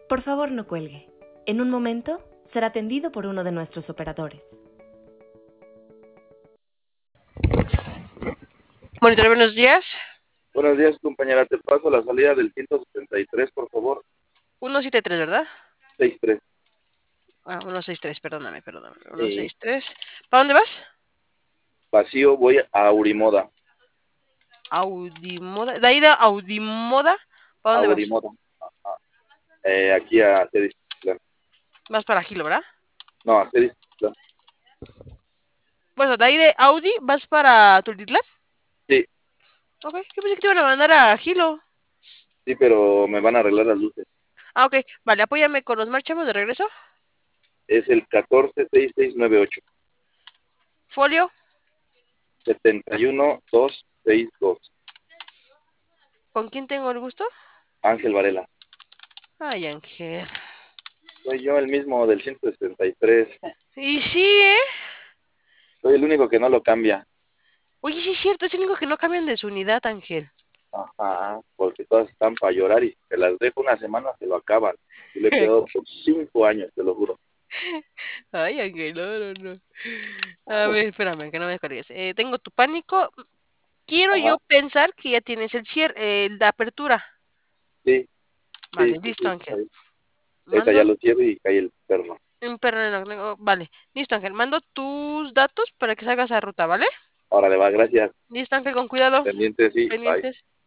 Por favor, no cuelgue. En un momento será atendido por uno de nuestros operadores. Monitor, buenos días. Buenos días, compañera. Te paso la salida del 173, por favor. 173, ¿verdad? 63. Ah, 163, perdóname. Sí. 163. ¿Para dónde vas? Vacío, voy a Aurimoda. Audimoda. De ahí de Audimoda, ¿para dónde vas? Aurimoda. Ajá. Aquí a Cedis. Vas para Gilo, ¿verdad? No, a Cedis. Bueno, de ahí de Audi vas para Tultitlán. Sí, Ok, yo pensé que te iban a mandar a Gilo. sí, pero me van a arreglar las luces. Ah, ok, vale, apóyame con los marchamos de regreso. Es el 146698. Folio. 71262. ¿Con quién tengo el gusto? Ángel Varela. Ay, Ángel. Soy yo el mismo del 163. Y sí, ¿eh? Soy el único que no lo cambia. Oye, sí es cierto, es el único que no cambian de su unidad, Ángel. Ajá, porque todas están para llorar y se las dejo una semana, se lo acaban. Y le he quedado por 5 años, te lo juro. Ay, Ángel, no. A ver, espérame, que no me descargues. Tengo tu pánico. Quiero Ajá, yo pensar que ya tienes el cierre, la apertura. sí, sí, Vale, sí, listo, sí. Ángel. Ahorita Mando ya lo cierro y cae el perro. un perro en el... Vale, listo, Ángel. Mando tus datos para que salgas a ruta, ¿vale? Ahora le va, gracias. Listo, Ángel, con cuidado. Pendiente, sí, bye. Pendientes.